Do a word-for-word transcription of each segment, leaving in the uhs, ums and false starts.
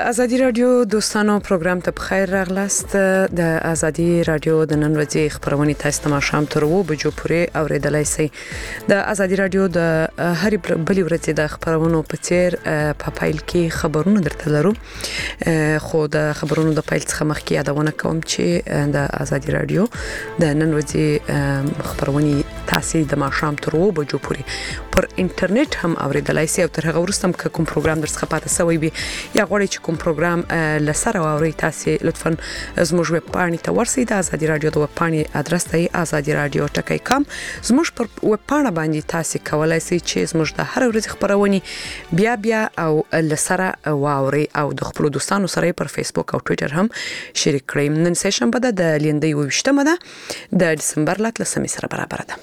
ازادي رادیو دوستانو پروګرام ته بخیر راغلاست. د ازادي رادیو د نن ورځې خبرونه تاسو ته شام تر و بجو پورې اوریدلای شئ. د ازادي رادیو د هر بلې ورځې د خبرونو په څیر په فایل کې خبرونه درته لرو، خو د خبرونو د فایل څخه مخکې یادونه کوم چې د ازادي رادیو د نن ورځې خبرونه تاسو د شام تر و بجو پورې پر انټرنیټ هم اوریدلای شئ. او تر هغه وروسته کوم پروګرام درڅخه پاتې سوی وي یا غواړئ چې کوم پروګرام لسره واورئ، تاسو لطفا زموږ ویب پاڼې ته ورسئ. د ازادي رادیو د ویب پاڼې ادرس دی ازادي رادیو ټکی کام. زموږ پر ویب پاڼه باندې تاسو کولای شئ چې زموږ د هر ورځ خبرونه بیا بیا او لسره واورئ او د خپل دوستانو سره پر فیسبوک او ټوئیټر هم شریک کړئ. نن سیشن بده د لیندې وشتمه ده د دسمبر لسمې سره برابر ده.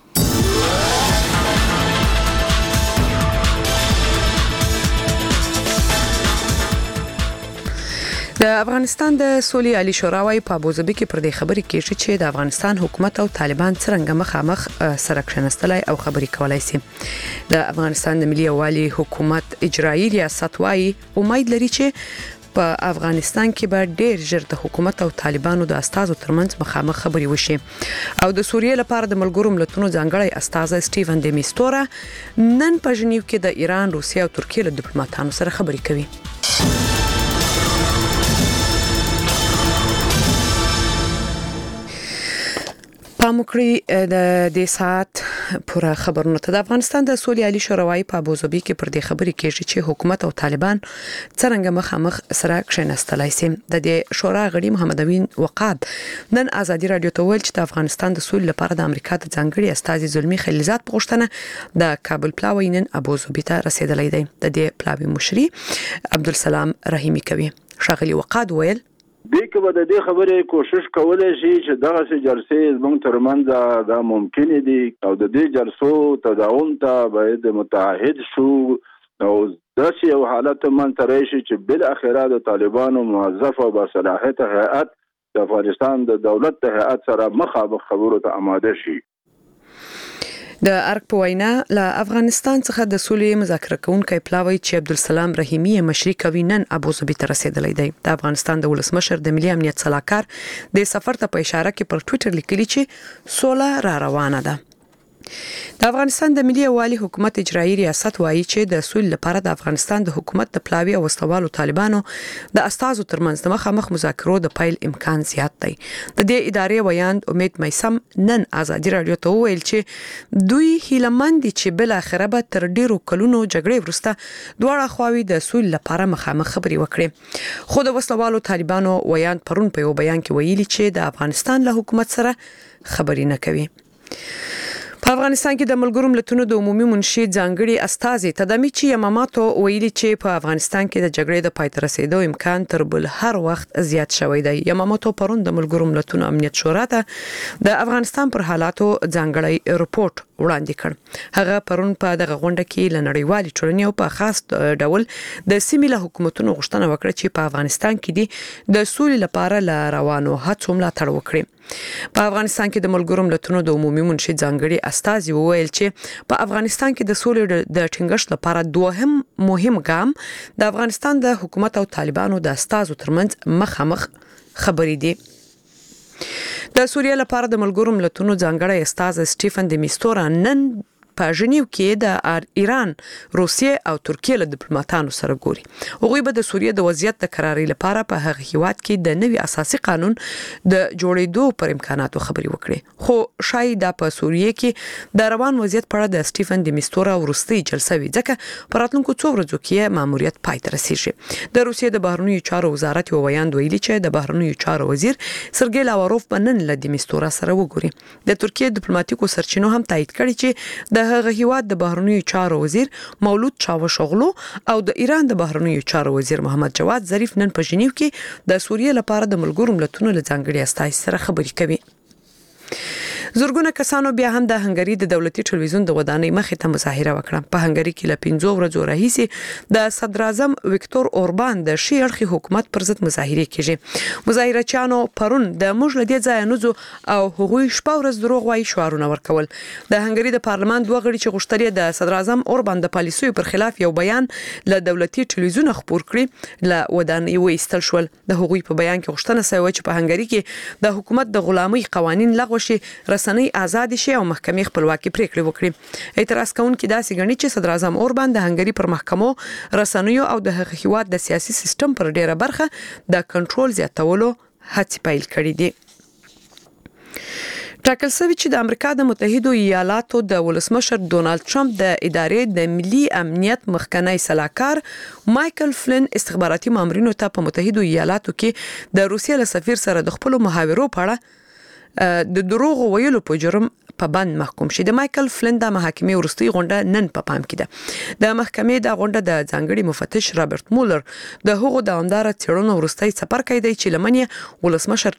د افغانستان د سولې عالی شورا وايي په ابوظبي کې پر دې خبرې کېږي چې د افغانستان حکومت او طالبان څنګه مخامخ سره کښینستلای او خبرې کولای شي. د افغانستان د ملي یووالي حکومت اجرایي ریاست وايي امید لري چې په افغانستان کې به ډېر ژر د حکومت او طالبانو د استازو ترمنځ مخامخ خبرې وشي. او د سوریې لپاره د ملګرو ملتونو ځانګړی استاذ سټیفن د میستورا نن په ژنیو کې د ایران، روسیې او ترکیې له ډیپلوماټانو سره خبرې کوي. پاموکړی د دې سات پوره خبرونه ته. د افغانستان د سولې عالی شورا وايي په ابوظبي کې پر دې خبرې کېږي چې حکومت او طالبان څنګه مخامخ سره کښینستلای شي. د دې شورا غړي محمد امین وقاد نن ازادي رادیو ته ویل چې د افغانستان د سولې لپاره د امریکا د ځانګړي استازي زلمی خلیلزاد په غوښتنه د کابل پلاوی نن ابوظبي ته رسیدلی دی. د دې پلاوی مشري عبدالسلام رحیمی کوي. شاغلی وقاد ویل دې کې به د دې خبرې کوشش کولای شي چې دغه سي جلسې زموږ ترمنځ دا ممکن دي او د دې جلسو تداوم ته باید متعهد شو او داسې یو حالت منځ راشي چې بل اخره د طالبانو موظف او باصلاحیت هیئت د افغانستان د دولت د هیئت سره مخابخ خبرو ته آماده شي. د ارګ په وینا له افغانستان څخه د سولې مذاکره کوونکی پلاوی چې عبدالسلام رحیمی مشري کوي نن ابوظبي ته رسیدلی دی. د افغانستان د ولسمشر د ملي امنیت صلاحکار د سفر ته په اشاره کې پر ټوئیټر لیکلي چې سوله را روانه ده. د افغانستان د ملي یووالي حکومت اجرایي ریاست وايي چې د سولې لپاره د افغانستان د حکومت د پلاوی او وسلوالو طالبانو د استازو ترمنځ د مخامخ مذاکرو د پیل امکان زیات دی. د دې ادارې ویاند امید میسم نن ازادي رادیو ته ویل چې دوی هیلمند دي چې بل اخره به تر ډیرو کلونو جګړې وروسته دواړه خواوې د سولې لپاره مخامخ خبرې وکړي. خو د وسلوالو طالبانو ویاند پرون په یو بیان کې ویلي چې د افغانستان له حکومت سره خبرې نه کوي. په افغانستان کې د ملګرو ملتونو د عمومي منشي ځانګړي استازي تدامیچی یماماتو ویلي چې په افغانستان کې د جګړې د پای ته رسیدو امکان تر بل هر وخت زیات شوی دی. یماماتو پرون د ملګرو ملتونو امنیت شورا ته د افغانستان پر حالاتو ځانګړی رپورت وړاندې کړ. هغه پرون په دغه غونډه کې لنړیوالي ټولنې او په خاص ډول د سیمې له حکومتونو غوښتنه وکړه چې په افغانستان کې د سولې لپاره ل روانو هڅو ملاتړ وکړي. په افغانستان کې د ملګرو ملتونو د عمومي منشي ځانګړي استازي وویل چې په افغانستان کې د سولې د ټینګښت لپاره دوهم مهم ګام د افغانستان د حکومت او طالبانو د استازو ترمنځ مخامخ خبرې دي. د سوریې لپاره د ملګرو ملتونو ځانګړی استاذ سټیفن د میستورا نن په ژنیو کې د ایران، روسیې او ترکیې له ډیپلوماټانو سره ګوري. هغوی به د سوریې د وضعیت د قراري لپاره په هغه هیواد کې د نوي اساسي قانون د جوړېدو پر امکاناتو خبرې وکړي. خو شاید په سوریې کې د روان وضعیت په اړه د سټیفن د میستورا ورستي جلسه وي ځکه په راتلونکو څو ورځو کې ماموریت پای ته رسیږي. د روسیې د بهرنیو چارو وزارت یو ویاند ویلي چې د بهرنیو چارو وزیر سرګی لاوروف به نن له د میستورا سره وګوري. د ترکیې ډیپلوماټیکو سرچینو هم تایید کړي چې د هغه هیواد د بهرنیو چارو وزیر مولود چاوشوغلو او د ایران د بهرنیو چارو وزیر محمد جواد ظریف نن په ژنیو کې د سوریې لپاره د ملګرو ملتونو له ځانګړي استازي سره خبرې کوي. زورګونه کسانو بیا هم د هنګری د دولتي ټلویزیون د ودانۍ مخې ته مظاهره وکړه. په هنګری کې له پنځو ورځو راهیسې د صدر اعظم وکتور اوربان د شي اړخي حکومت پر ضد مظاهره کیږي. مظاهرچیانو پرون د موږ لدی ځای نوزو او هغوی شپه ورځ دروغ وایي شعارونه ورکول. د هنګری د پارلمان دوه غړي چې غوښتل د صدر اعظم اوربان د پالیسیو پر خلاف یو بیان له دولتي ټلویزیون خبر کړی له ودانۍ وېستل شول. د هغوی په بیان کې غوښتنه شوې چې په هنګری کې د حکومت د غلامۍ قوانين لغوه شي، رسنۍ آزاد شي او محکمې خپلواکي پریکړې وکړي. اعتراض کوونکي داسې غني چې صدر اعظم اوربان د هنګری پر محکمو، رسنیو او د هغوی د سیاسي سیستم پر ډیره برخه د کنټرول زیاتولو هڅې پیل کړې دي. ټاکل شوی چې د امریکا د متحده ایالاتو د ولسمشر ډونالد ټرمپ د ادارې د ملي امنیت مخکنی سلاکار مایکل فلن استخباراتي مامورینو ته په متحده ایالاتو کې د روسیې له سفیر سره د خپل محاورو په اړه د دروغ ویلو په جرم په بند محکوم شي. د مایکل فلن د محاکمې ورستي غونډه نن په پام کې ده. د محکمې د غونډه د ځانګړي مفتش رابرټ مولر د هغو دوامدار څېړنو ورستي سفر کوي چې لمنې ولسمشر